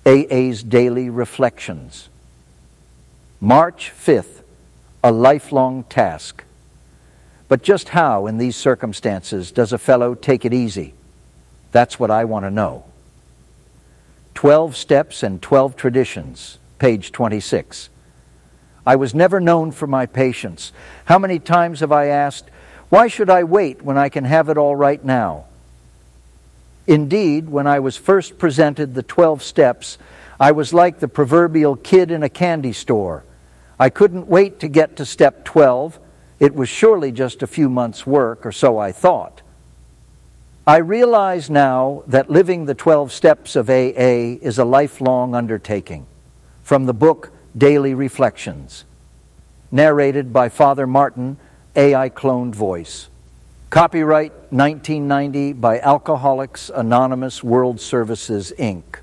AA's Daily Reflections. March 5th, a lifelong task. But just how, in these circumstances, does a fellow take it easy? That's what I want to know. 12 Steps and 12 Traditions, page 26. I was never known for my patience. How many times have I asked, why should I wait when I can have it all right now? Indeed, when I was first presented the 12 steps, I was like the proverbial kid in a candy store. I couldn't wait to get to step 12. It was surely just a few months' work, or so I thought. I realize now that living the 12 steps of AA is a lifelong undertaking. From the book Daily Reflections, narrated by Father Martin, AI cloned voice. Copyright 1990 by Alcoholics Anonymous World Services, Inc.